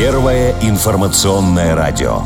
Первое информационное радио.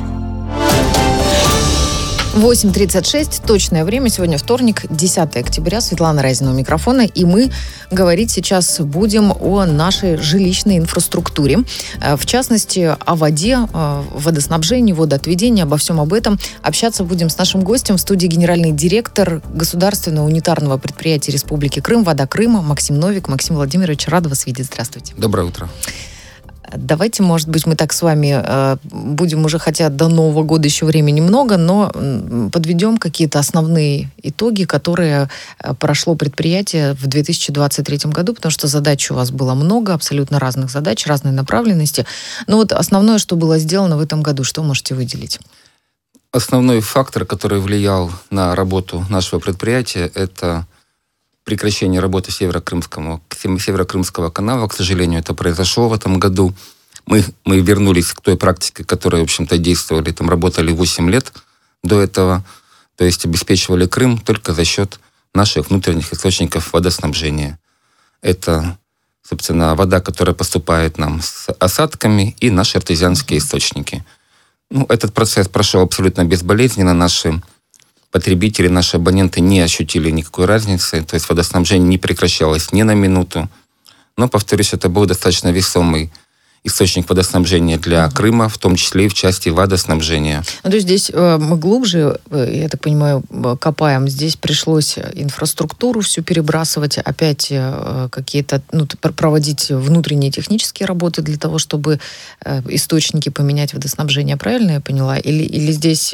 8:36, точное время. Сегодня вторник, 10 октября. Светлана Разина у микрофона. И мы говорить сейчас будем о нашей жилищной инфраструктуре. В частности, о воде, водоснабжении, водоотведении, обо всем об этом. Общаться будем с нашим гостем в студии генеральный директор Государственного унитарного предприятия Республики Крым «Вода Крыма» Максим Новик. Максим Владимирович, рада вас видеть. Здравствуйте. Доброе утро. Давайте, может быть, мы так с вами будем уже, хотя до Нового года еще времени много, но подведем какие-то основные итоги, которые прошло предприятие в 2023 году, потому что задач у вас было много, абсолютно разных задач, разной направленности. Но вот основное, что было сделано в этом году, что можете выделить? Основной фактор, который влиял на работу нашего предприятия, это прекращение работы Северокрымского канала. К сожалению, это произошло в этом году. Мы вернулись к той практике, которой, в общем-то, действовали, там работали 8 лет до этого, то есть обеспечивали Крым только за счет наших внутренних источников водоснабжения. Это, собственно, вода, которая поступает нам с осадками, и наши артезианские источники. Этот процесс прошел абсолютно безболезненно. Наши потребители, наши абоненты не ощутили никакой разницы, то есть водоснабжение не прекращалось ни на минуту. Но, повторюсь, это был достаточно весомый источник водоснабжения для Крыма, в том числе и в части водоснабжения. То есть здесь мы глубже, я так понимаю, копаем. Здесь пришлось инфраструктуру всю перебрасывать, опять какие-то, проводить внутренние технические работы для того, чтобы источники поменять водоснабжение. Правильно я поняла? Или здесь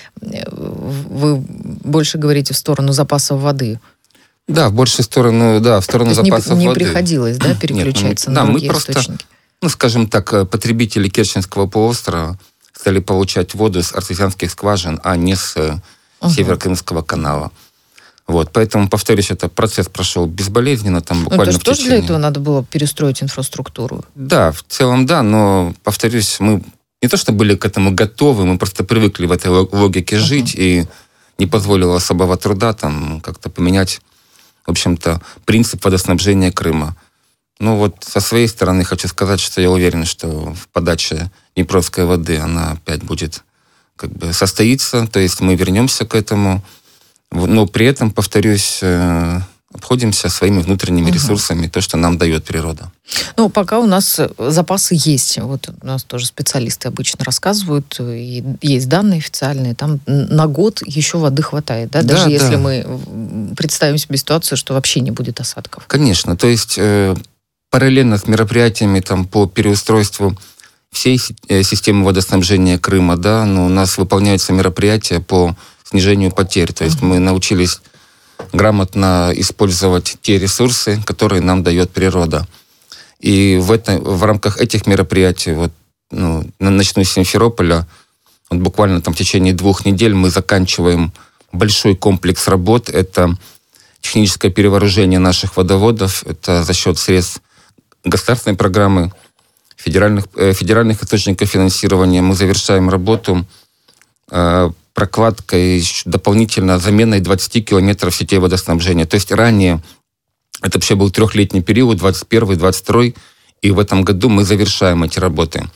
вы больше говорите в сторону запасов воды? Да, в большую сторону, в сторону запасов воды. Не приходилось, переключаться на другие источники? Скажем так, потребители Керченского полуострова стали получать воду с артезианских скважин, а не с Северокрымского канала. Поэтому, повторюсь, этот процесс прошел безболезненно. Там буквально это что же для этого надо было перестроить инфраструктуру? Да, в целом да, но, повторюсь, мы не то что были к этому готовы, мы просто привыкли в этой логике жить, и не позволило особого труда там как-то поменять, в общем-то, принцип водоснабжения Крыма. Со своей стороны хочу сказать, что я уверен, что подача днепровской воды, она опять будет состоится, то есть мы вернемся к этому, но при этом, повторюсь, обходимся своими внутренними ресурсами, то, что нам дает природа. Пока у нас запасы есть. У нас тоже специалисты обычно рассказывают, и есть данные официальные, там на год еще воды хватает, даже если мы представим себе ситуацию, что вообще не будет осадков. Конечно, то есть параллельно с мероприятиями по переустройству всей системы водоснабжения Крыма, у нас выполняются мероприятия по снижению потерь. То есть мы научились грамотно использовать те ресурсы, которые нам дает природа. И в рамках этих мероприятий, начну с Симферополя, буквально в течение 2 недель мы заканчиваем большой комплекс работ. Это техническое перевооружение наших водоводов, это за счет средств государственной программы, федеральных источников финансирования. Мы завершаем работу прокладкой, дополнительно заменой 20 километров сетей водоснабжения. То есть ранее это вообще был 3-летний период, 21-22, и в этом году мы завершаем эти работы.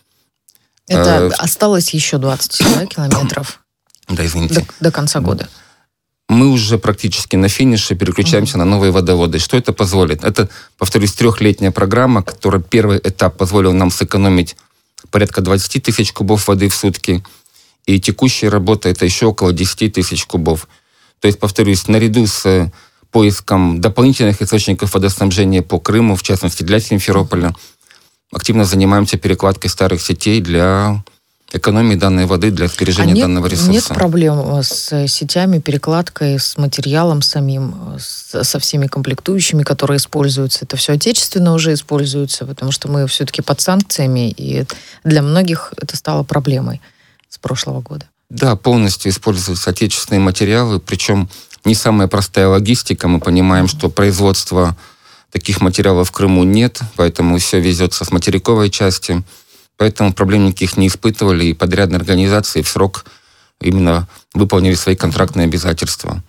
Это осталось еще 20 километров до конца года. Мы уже практически на финише переключаемся на новые водоводы. Что это позволит? Это, повторюсь, 3-летняя программа, которая первый этап позволил нам сэкономить порядка 20 тысяч кубов воды в сутки. И текущая работа — это еще около 10 тысяч кубов. То есть, повторюсь, наряду с поиском дополнительных источников водоснабжения по Крыму, в частности для Симферополя, активно занимаемся перекладкой старых сетей для экономии данной воды, для сбережения данного ресурса. Нет проблем с сетями, перекладкой, с материалом самим, со всеми комплектующими, которые используются? Это все отечественно уже используется, потому что мы все-таки под санкциями, и для многих это стало проблемой с прошлого года. Да, полностью используются отечественные материалы, причем не самая простая логистика. Мы понимаем, что производства таких материалов в Крыму нет, поэтому все везется с материковой части. Поэтому проблем никаких не испытывали, и подрядные организации в срок именно выполнили свои контрактные обязательства.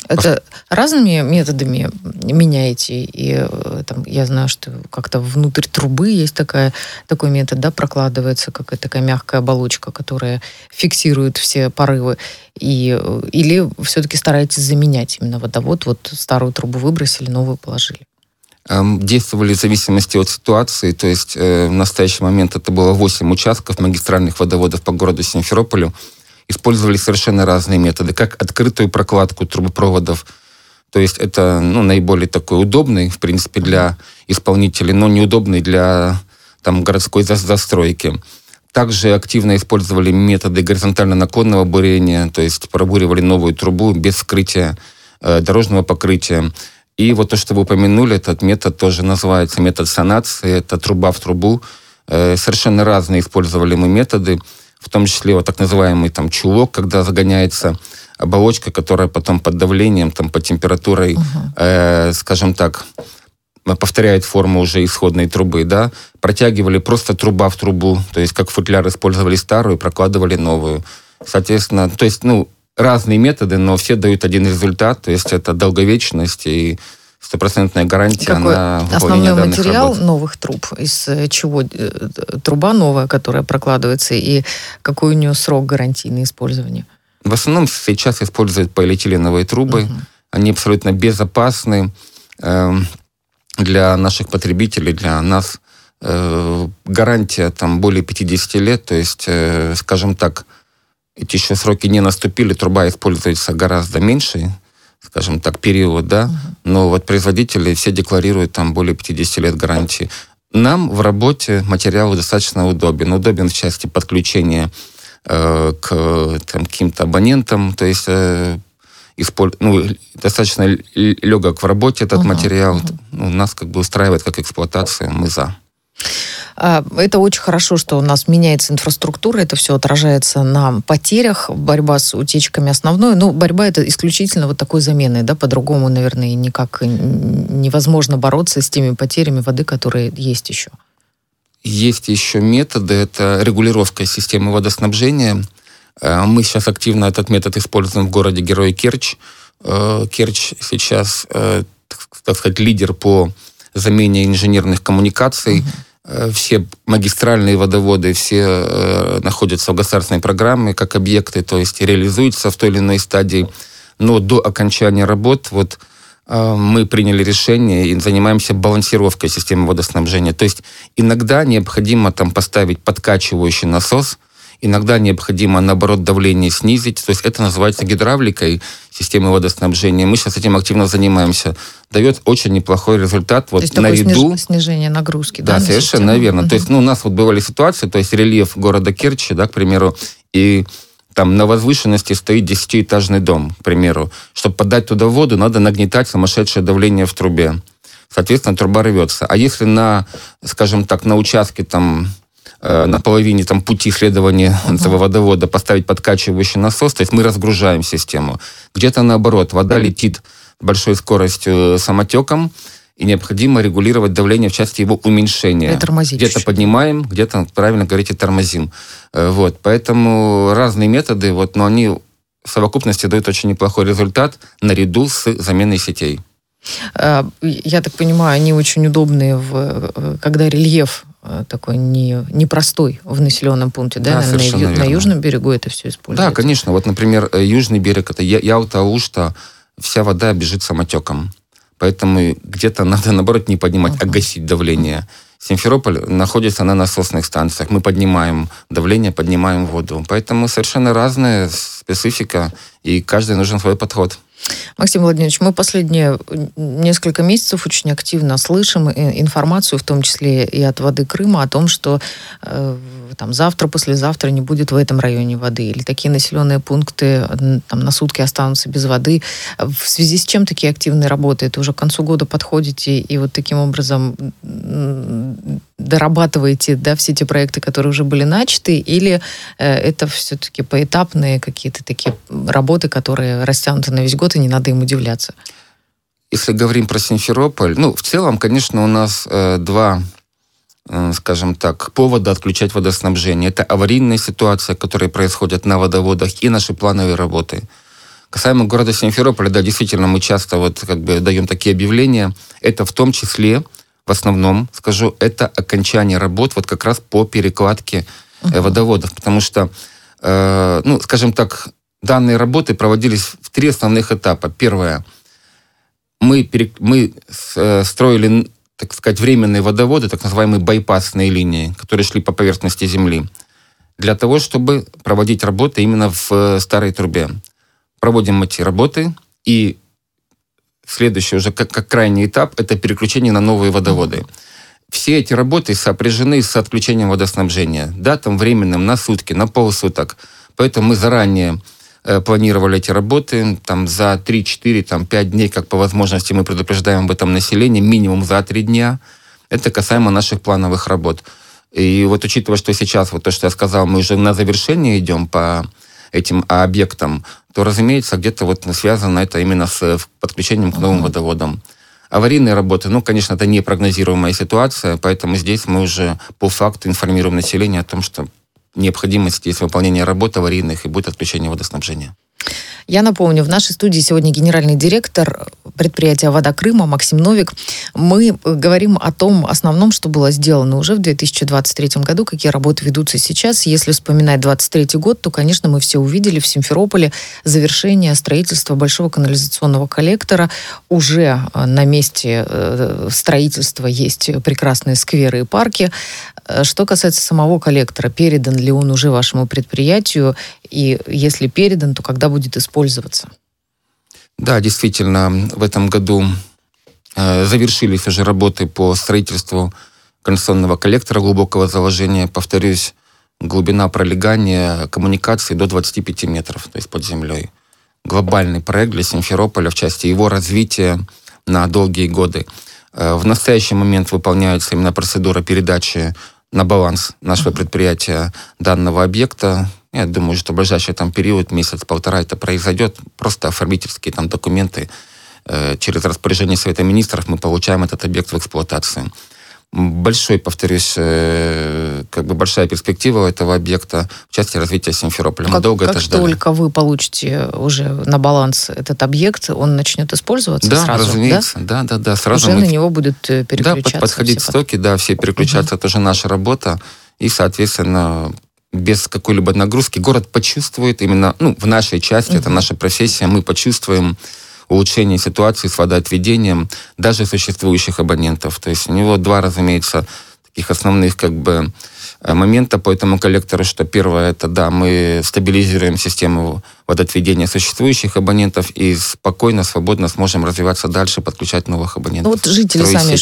Это разными методами меняете? И там, я знаю, что как-то внутрь трубы есть такой метод, да, прокладывается, какая-то такая мягкая оболочка, которая фиксирует все порывы. Или все-таки стараетесь заменять именно водовод? Вот старую трубу выбросили, новую положили. Действовали в зависимости от ситуации. То есть в настоящий момент это было 8 участков магистральных водоводов по городу Симферополю. Использовали совершенно разные методы, как открытую прокладку трубопроводов. То есть это наиболее такой удобный, в принципе, для исполнителей, но неудобный для городской застройки. Также активно использовали методы горизонтально-наклонного бурения, то есть пробуривали новую трубу без вскрытия дорожного покрытия. И вот то, что вы упомянули, этот метод тоже называется метод санации, это труба в трубу. Совершенно разные использовали мы методы, в том числе вот так называемый чулок, когда загоняется оболочка, которая потом под давлением, под температурой, скажем так, повторяет форму уже исходной трубы, да. Протягивали просто труба в трубу, то есть как футляр использовали старую, прокладывали новую. Соответственно, то есть, разные методы, но все дают один результат, то есть это долговечность и стопроцентная гарантия на выполнение основной данных материал работ. новых труб? Из чего труба новая, которая прокладывается, и какой у нее срок гарантийного использования? В основном сейчас используют полиэтиленовые трубы. Они абсолютно безопасны для наших потребителей, для нас. Гарантия более 50 лет, то есть, скажем так, эти еще сроки не наступили, труба используется гораздо меньше, скажем так, период, да, но вот производители все декларируют более 50 лет гарантии. Нам в работе материал достаточно удобен. Удобен в части подключения к каким-то абонентам, то есть достаточно легок в работе этот материал. Нас устраивает как эксплуатация, мы за. Это очень хорошо, что у нас меняется инфраструктура, это все отражается на потерях, борьба с утечками основной. Борьба это исключительно вот такой заменой, да, по-другому, наверное, никак невозможно бороться с теми потерями воды, которые есть еще. Есть еще методы, это регулировка системы водоснабжения. Мы сейчас активно этот метод используем в городе Герой Керчь. Керчь сейчас, так сказать, лидер по замене инженерных коммуникаций. Все магистральные водоводы, все находятся в государственной программе как объекты, то есть реализуются в той или иной стадии. Но до окончания работ мы приняли решение и занимаемся балансировкой системы водоснабжения. То есть иногда необходимо поставить подкачивающий насос, иногда необходимо, наоборот, давление снизить. То есть это называется гидравликой системы водоснабжения. Мы сейчас этим активно занимаемся. Дает очень неплохой результат. То есть такое снижение нагрузки, да? Да, совершенно верно. То есть у нас бывали ситуации, то есть рельеф города Керчи, да, к примеру, и на возвышенности стоит 10-этажный дом, к примеру. Чтобы подать туда воду, надо нагнетать сумасшедшее давление в трубе. Соответственно, труба рвется. А если скажем так, на участке на половине пути следования этого водовода поставить подкачивающий насос, то есть мы разгружаем систему. Где-то наоборот, вода летит с большой скоростью самотеком, и необходимо регулировать давление в части его уменьшения. Где-то поднимаем, где-то, правильно говорите, тормозим. Поэтому разные методы, но они в совокупности дают очень неплохой результат наряду с заменой сетей. Я так понимаю, они очень удобные, когда рельеф такой непростой в населенном пункте, да? Наверное, на южном берегу это все используется. Да, конечно. Например, южный берег, это Ялта-Ушта, вся вода бежит самотеком. Поэтому где-то надо, наоборот, не поднимать, а гасить давление. Симферополь находится на насосных станциях. Мы поднимаем давление, поднимаем воду. Поэтому совершенно разная специфика, и каждый нужен свой подход. Максим Владимирович, мы последние несколько месяцев очень активно слышим информацию, в том числе и от «Воды Крыма», о том, что завтра, послезавтра не будет в этом районе воды, или такие населенные пункты на сутки останутся без воды. В связи с чем такие активные работы? Это уже к концу года подходите и таким образом дорабатываете, да, все те проекты, которые уже были начаты, или это все-таки поэтапные какие-то такие работы, которые растянуты на весь год, и не надо им удивляться? Если говорим про Симферополь, в целом, конечно, у нас два, скажем так, повода отключать водоснабжение. Это аварийная ситуация, которая происходит на водоводах, и наши плановые работы. Касаемо города Симферополя, да, действительно, мы часто вот как бы даем такие объявления. Это в том числе, в основном, скажу, это окончание работ вот как раз по перекладке водоводов. Потому что, ну, скажем так, данные работы проводились в 3 основных этапа. Первое. Мы строили, так сказать, временные водоводы, так называемые байпасные линии, которые шли по поверхности земли, для того, чтобы проводить работы именно в старой трубе. Проводим эти работы, и следующий уже как крайний этап – это переключение на новые водоводы. Все эти работы сопряжены с отключением водоснабжения. Да, там временным, на сутки, на полсуток. Поэтому мы заранее планировали эти работы, там за 3-4, там 5 дней, как по возможности мы предупреждаем об этом население, минимум за 3 дня. Это касаемо наших плановых работ. И вот учитывая, что сейчас, вот то, что я сказал, мы уже на завершение идем по этим объектам, то, разумеется, где-то вот связано это именно с подключением к новым водоводам. Аварийные работы, ну, конечно, это непрогнозируемая ситуация, поэтому здесь мы уже по факту информируем население о том, что необходимость есть выполнения работ аварийных и будет отключение водоснабжения. Я напомню, в нашей студии сегодня генеральный директор предприятия «Вода Крыма» Максим Новик. Мы говорим о том основном, что было сделано уже в 2023 году, какие работы ведутся сейчас. Если вспоминать 2023 год, то, конечно, мы все увидели в Симферополе завершение строительства большого канализационного коллектора. Уже на месте строительства есть прекрасные скверы и парки. Что касается самого коллектора, передан ли он уже вашему предприятию? И если передан, то когда будет использоваться? Да, действительно, в этом году завершились уже работы по строительству канализационного коллектора глубокого заложения. Повторюсь, глубина пролегания коммуникации до 25 метров, то есть под землей. Глобальный проект для Симферополя в части его развития на долгие годы. В настоящий момент выполняется именно процедура передачи на баланс нашего предприятия данного объекта. Я думаю, что в ближайший там период, месяц-полтора, это произойдет. Просто оформительские там документы. Через распоряжение Совета Министров мы получаем этот объект в эксплуатацию. Большой, повторюсь, как бы большая перспектива этого объекта в части развития Симферополя. Мы долго это ждали. Как только вы получите уже на баланс этот объект, он начнет использоваться да, сразу? Разумеется. Да. Сразу уже на него будут переключаться? Да, подходить стоки, да, все переключаться, это уже наша работа. И, соответственно, без какой-либо нагрузки город почувствует именно, ну, в нашей части, это наша профессия, мы почувствуем улучшение ситуации с водоотведением даже существующих абонентов. То есть у него 2, разумеется, таких основных как бы момента по этому коллектору, что первое, это да, мы стабилизируем систему водоотведения существующих абонентов и спокойно, свободно сможем развиваться дальше, подключать новых абонентов. Ну вот жители сами,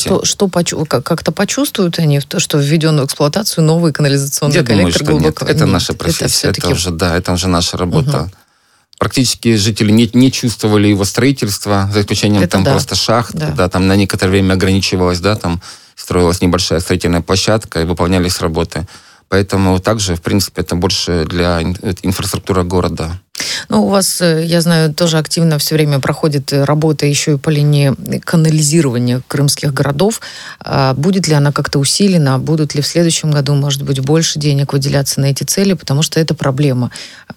как-то почувствуют они, что введен в эксплуатацию новый канализационный коллектор глубоко? Нет, это наша профессия, это уже наша работа. Практически жители не чувствовали его строительства, за исключением это там просто шахт, да, там на некоторое время ограничивалось, да, там строилась небольшая строительная площадка и выполнялись работы. Поэтому также, в принципе, это больше для инфраструктуры города. Ну, у вас, я знаю, тоже активно все время проходит работа еще и по линии канализирования крымских городов. Будет ли она как-то усилена? Будут ли в следующем году, может быть, больше денег выделяться на эти цели? Потому что это проблема.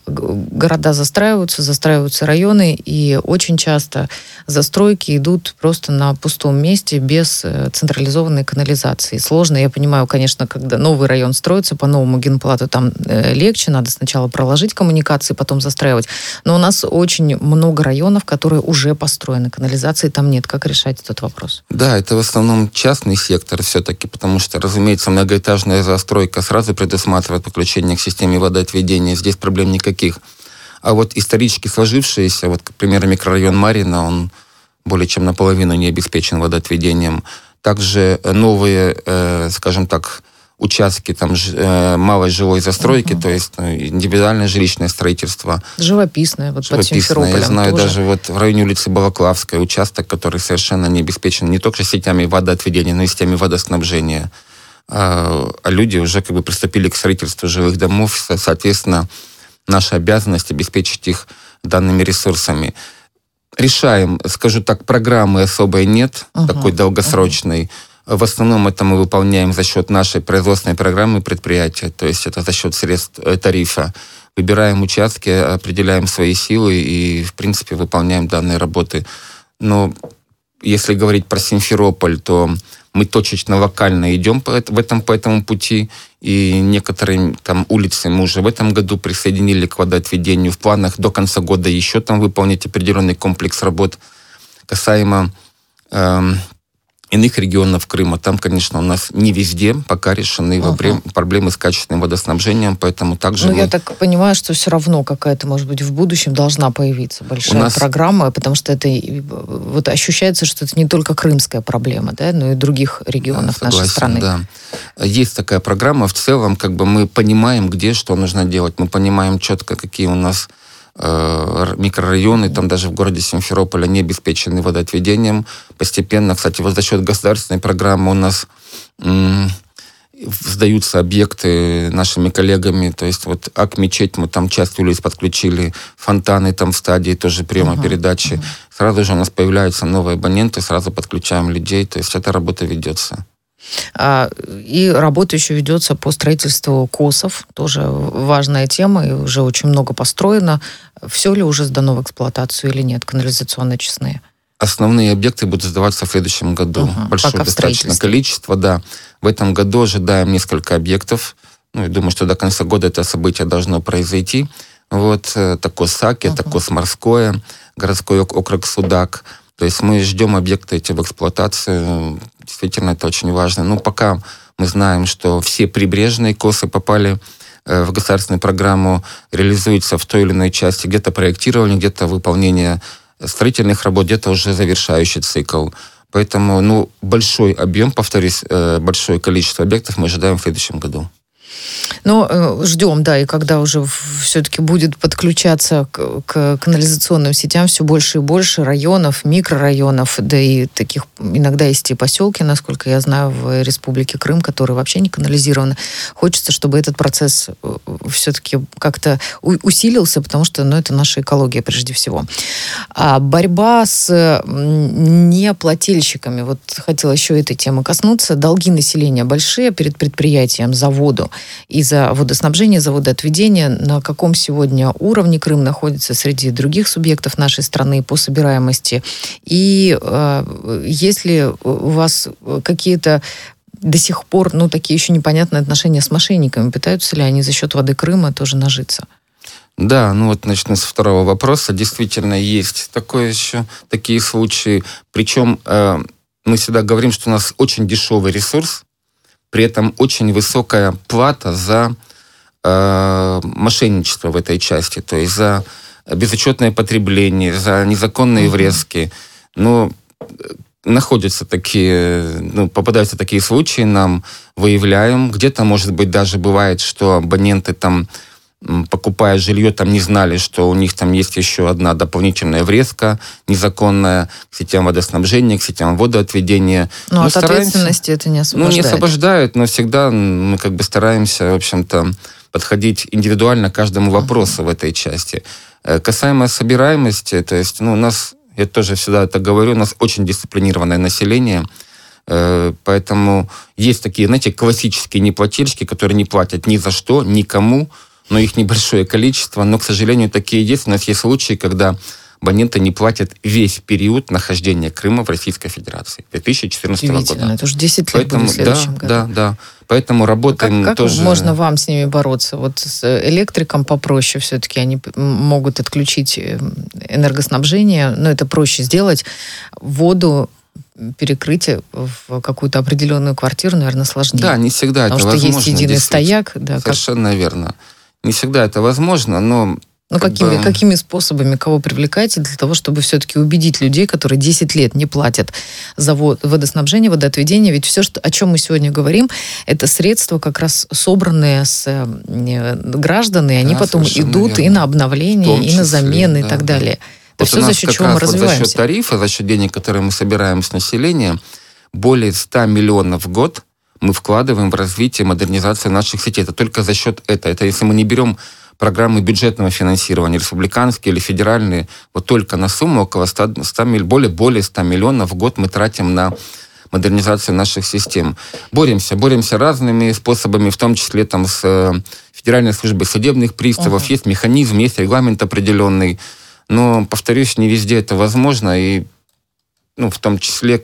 Города застраиваются районы, и очень часто застройки идут просто на пустом месте, без централизованной канализации. Сложно, я понимаю, конечно, когда новый район строится по новому генплану, там легче, надо сначала проложить коммуникации, потом застраивать. Но у нас очень много районов, которые уже построены, канализации там нет. Как решать этот вопрос? Да, это в основном частный сектор все-таки, потому что, разумеется, многоэтажная застройка сразу предусматривает подключение к системе водоотведения. Здесь проблем никаких. А вот исторически сложившиеся, вот, к примеру, микрорайон Марьино, он более чем наполовину не обеспечен водоотведением. Также новые, скажем так, участки там малой жилой застройки, то есть индивидуальное жилищное строительство. Живописное, вот под Симферополем. Я знаю, тоже. даже вот в районе улицы Балаклавской участок, который совершенно не обеспечен не только сетями водоотведения, но и сетями водоснабжения. А люди уже как бы приступили к строительству жилых домов, соответственно, наша обязанность обеспечить их данными ресурсами. Решаем, скажу так, программы особой нет, такой долгосрочной. В основном это мы выполняем за счет нашей производственной программы предприятия, то есть это за счет средств тарифа. выбираем участки, определяем свои силы и, в принципе, выполняем данные работы. Но если говорить про Симферополь, то мы точечно, локально идем по этому пути, и некоторые там улицы мы уже в этом году присоединили к водоотведению. В планах до конца года еще там выполнить определенный комплекс работ. Касаемо иных регионов Крыма, там, конечно, у нас не везде пока решены проблемы с качественным водоснабжением, поэтому также я так понимаю, что все равно какая-то, может быть, в будущем должна появиться большая программа, потому что это вот ощущается, что это не только крымская проблема, да, но и других регионов нашей страны. Да. Есть такая программа. В целом, как бы мы понимаем, где что нужно делать. Мы понимаем четко, какие у нас микрорайоны, там даже в городе Симферополь, не обеспечены водоотведением. Постепенно, кстати, вот за счет государственной программы у нас сдаются объекты нашими коллегами, то есть вот Ак-мечеть, мы там часть улиц подключили, фонтаны там в стадии тоже приема передачи. Сразу же у нас появляются новые абоненты, сразу подключаем людей, то есть эта работа ведется. И работа еще ведется по строительству КОСов, тоже важная тема, и уже очень много построено. Все ли уже сдано в эксплуатацию или нет, канализационно-очистные? Основные объекты будут сдаваться в следующем году. Большое достаточно количество, да. В этом году ожидаем несколько объектов. Я думаю, что до конца года это событие должно произойти. Вот, это КОС-Аки, это КОС-Морское, городской округ Судак. То есть мы ждем объекты эти в эксплуатацию. Действительно, это очень важно. Пока мы знаем, что все прибрежные КОСы попали в государственную программу, реализуются в той или иной части. Где-то проектирование, где-то выполнение строительных работ, где-то уже завершающий цикл. Поэтому, большой объем, повторюсь, большое количество объектов мы ожидаем в следующем году. Ждем, да, и когда уже все-таки будет подключаться к канализационным сетям все больше и больше районов, микрорайонов, да и таких иногда есть и поселки, насколько я знаю, в Республике Крым, которые вообще не канализированы. Хочется, чтобы этот процесс все-таки как-то усилился, потому что, это наша экология прежде всего. А борьба с неплательщиками, вот хотела еще этой темы коснуться. Долги населения большие перед предприятием за воду и за водоснабжение, за водоотведение. На каком сегодня уровне Крым находится среди других субъектов нашей страны по собираемости? И есть ли у вас какие-то до сих пор, такие еще непонятные отношения с мошенниками? Пытаются ли они за счет воды Крыма тоже нажиться? Да, начну с второго вопроса. Действительно, есть такие случаи. Причем мы всегда говорим, что у нас очень дешевый ресурс, при этом очень высокая плата за мошенничество в этой части, то есть за безучетное потребление, за незаконные врезки. Находятся попадаются такие случаи, нам выявляем. Где-то, может быть, даже бывает, что абоненты там, покупая жилье, там не знали, что у них там есть еще одна дополнительная врезка незаконная к сетям водоснабжения, к сетям водоотведения. Но от ответственности это не освобождает. Не освобождает, но всегда мы стараемся, в общем-то, подходить индивидуально к каждому вопросу в этой части. Касаемо собираемости, то есть, у нас, я тоже всегда это говорю, у нас очень дисциплинированное население, поэтому есть такие, классические неплательщики, которые не платят ни за что, никому, но их небольшое количество, но, к сожалению, такие есть. У нас есть случаи, когда абоненты не платят весь период нахождения Крыма в Российской Федерации 2014 года. Это уже 10 лет будет в следующем году. Да. Поэтому работаем как тоже... Как можно вам с ними бороться? Вот с электриком попроще все-таки. Они могут отключить энергоснабжение, но это проще сделать. Воду перекрыть в какую-то определенную квартиру, наверное, сложнее. Да, не всегда это возможно. Потому что есть единый стояк. Да, совершенно верно. Не всегда это возможно, но... какими способами, кого привлекаете для того, чтобы все-таки убедить людей, которые 10 лет не платят за водоснабжение, водоотведение? Ведь все, о чем мы сегодня говорим, это средства как раз собранные с граждан, и они потом идут и на обновление, и на замены, и так далее. Это все за счет чего мы развиваемся. За счет тарифа, за счет денег, которые мы собираем с населения, более 100 миллионов в год мы вкладываем в развитие, модернизацию наших сетей. Это только за счет этого. Это если мы не берем программы бюджетного финансирования, республиканские или федеральные, вот только на сумму около более 100 миллионов в год мы тратим на модернизацию наших систем. Боремся разными способами, в том числе с Федеральной службы судебных приставов, есть механизм, есть регламент определенный. Но, повторюсь, не везде это возможно, и в том числе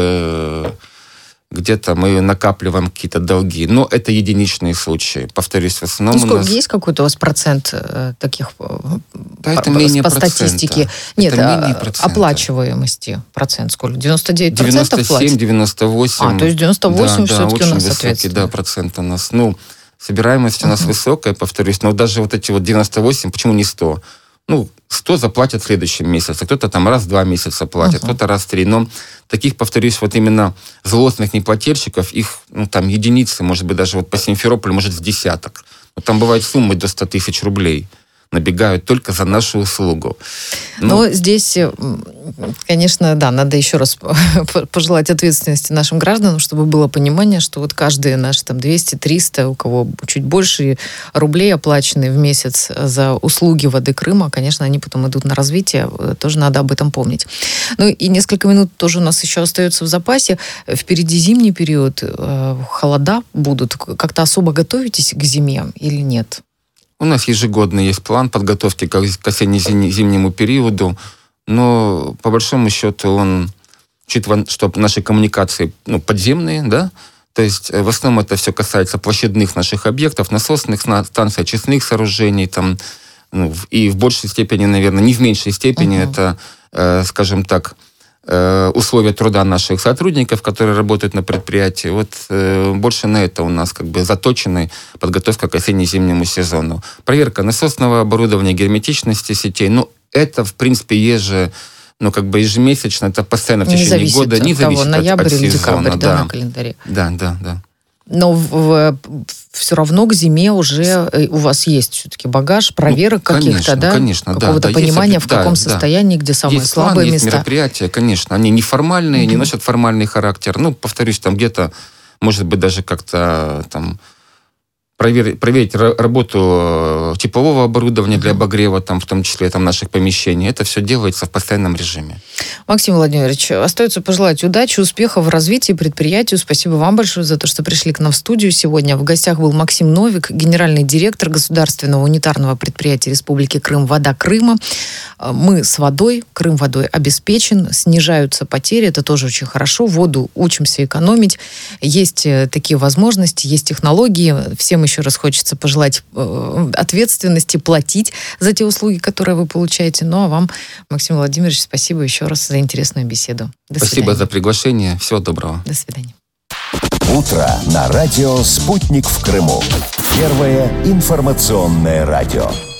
где-то мы накапливаем какие-то долги. Но это единичные случаи. Повторюсь, в основном у нас... Есть какой-то у вас процент таких это менее по статистике? Нет, оплачиваемости процент сколько? 99% 97, 98. То есть 98 все-таки очень у нас высокий, соответственно. Процент у нас. Собираемость у нас высокая, повторюсь, но даже вот эти 98, почему не 100? 100 заплатят в следующем месяце, кто-то там раз в 2 месяца платит, кто-то раз в 3. Но таких, повторюсь, именно злостных неплательщиков, их единицы, может быть, даже по Симферополю, может, в десяток. Но там бывают суммы до 100 тысяч рублей. Набегают только за нашу услугу. Но здесь, конечно, надо еще раз пожелать ответственности нашим гражданам, чтобы было понимание, что каждые наши 200-300, у кого чуть больше рублей оплачены в месяц за услуги воды Крыма, конечно, они потом идут на развитие, тоже надо об этом помнить. И несколько минут тоже у нас еще остается в запасе. Впереди зимний период, холода будут. Как-то особо готовитесь к зиме или нет? У нас ежегодно есть план подготовки к осенне-зимнему периоду, но по большому счету он, учитывая, что наши коммуникации подземные, да, то есть в основном это все касается площадных наших объектов, насосных станций, очистных сооружений, и в большей степени, наверное, не в меньшей степени это, скажем так, условия труда наших сотрудников, которые работают на предприятии. Больше на это у нас заточена подготовка к осенне-зимнему сезону. Проверка насосного оборудования, герметичности сетей. Это, в принципе, ежемесячно, это постоянно в течение года. Не зависит от ноябрь или сезона. Декабрь, на календаре. Да. Но все равно к зиме уже у вас есть все-таки багаж, проверок каких-то, да? Конечно, какого-то понимания, в каком состоянии, где самые есть слабые план, места. Есть мероприятия, конечно. Они неформальные, не носят формальный характер. Повторюсь, где-то, может быть, даже как-то проверить работу теплового оборудования для обогрева, в том числе наших помещений. Это все делается в постоянном режиме. Максим Владимирович, остается пожелать удачи, успехов в развитии предприятию. Спасибо вам большое за то, что пришли к нам в студию сегодня. В гостях был Максим Новик, генеральный директор государственного унитарного предприятия Республики Крым «Вода Крыма». Мы с водой, Крым водой обеспечен, снижаются потери, это тоже очень хорошо. Воду учимся экономить. Есть такие возможности, есть технологии. Всем еще раз хочется пожелать ответственности, платить за те услуги, которые вы получаете. А вам, Максим Владимирович, спасибо еще раз за интересную беседу. До Спасибо свидания. за приглашение. Всего доброго. До свидания. Утро на радио «Спутник» в Крыму. Первое информационное радио.